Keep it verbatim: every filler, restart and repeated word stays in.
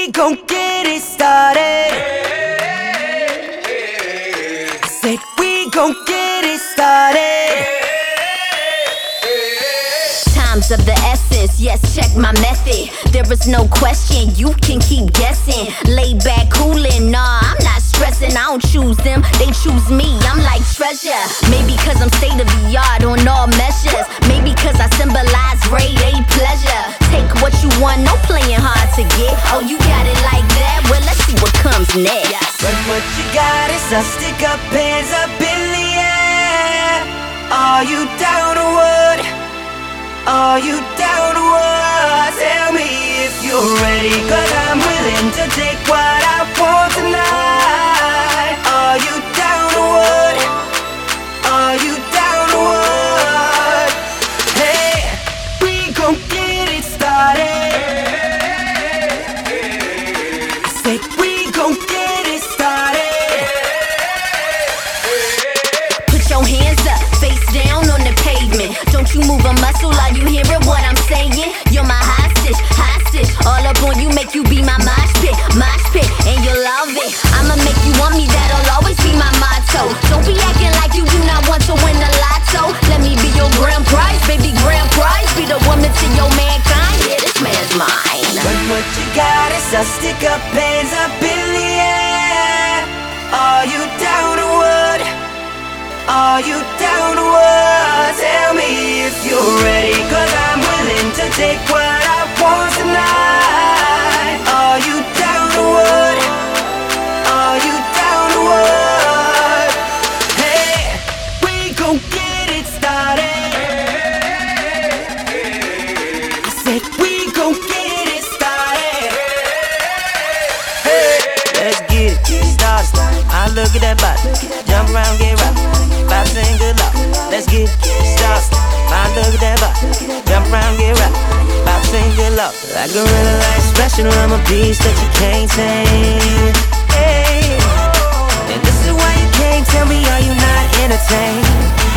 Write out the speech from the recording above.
we gon' get it started. I said we gon' get it started. Time's of the essence, yes, check my method. There is no question, you can keep guessing. Lay back, coolin', nah, I'm not stressing. I don't choose them, they choose me, I'm like treasure. Maybe cause I'm state of the art on all measures. Maybe cause I symbolize grade A pleasure. Take what you want, no playing hard to get. Oh, you got it like that? Well, let's see what comes next. But what you got is I stick up, hands up in the air. Are you down or what? Are you down or what? Tell me if you're ready, cause I'm willing to take what I want tonight. Are you down or what? Are you down or what? Hey, we gon' get it started. I said we gon' get it started. Put your hands up, face down on the pavement. Don't you move a muscle, are you hearing what I'm saying? You're my hostage, hostage. All up on you, make you be my mosh pit, mosh pit, and you love it. I'ma make you want me, that'll always be my motto. Don't be acting like you do not want to win the lotto. Let me be your grand prize, baby, grand prize. Be the woman to your mankind, yeah, this man's mine. But what you got is I stick up, hands up in the air. Are you down or what? Are you down or what? Tell me if you're ready, cause I'm willing to take what I want tonight. Are you down or what? Are you down or what? Hey, we gon' get it started. I said we gon' get it started. Hey, let's get it, get it started. I look at that body, jump around, get right. Vibes ain't good luck. Let's get it started. I look at that body, jump around, get right. Vibes ain't good luck. Like a real life special, I'm a piece that you can't tame. Hey, and this is why you can't tell me, are you not entertained?